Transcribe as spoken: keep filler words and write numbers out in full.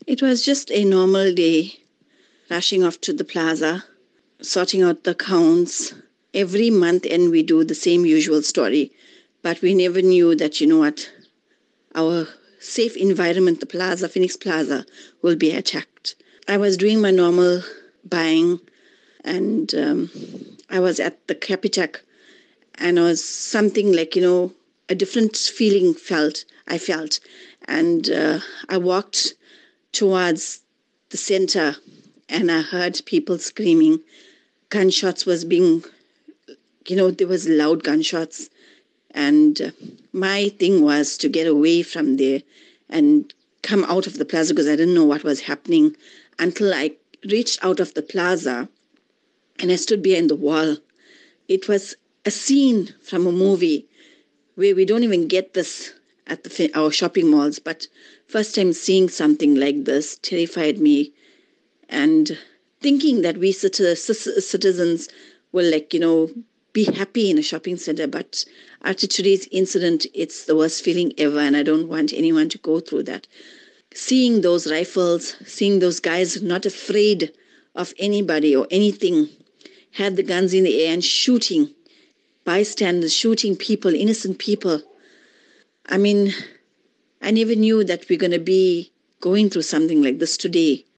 It was just a normal day, rushing off to the plaza, sorting out the accounts. Every month and we do the same usual story. But we never knew that, you know what, our safe environment, the plaza, Phoenix Plaza, will be attacked. I was doing my normal buying and um, I was at the Capitec and I was something like, you know, a different feeling felt, I felt. And uh, I walked towards the center and I heard people screaming. Gunshots was being, you know, there was loud gunshots. And uh, my thing was to get away from there and come out of the plaza because I didn't know what was happening until I reached out of the plaza and I stood behind the wall. It was a scene from a movie where we don't even get this at the, our shopping malls, but first time seeing something like this terrified me. And thinking that we citizens will, like, you know, be happy in a shopping center, but after today's incident, it's the worst feeling ever, and I don't want anyone to go through that. Seeing those rifles, seeing those guys not afraid of anybody or anything, had the guns in the air and shooting bystanders, shooting people, innocent people. I mean, I never knew that we're going to be going through something like this today.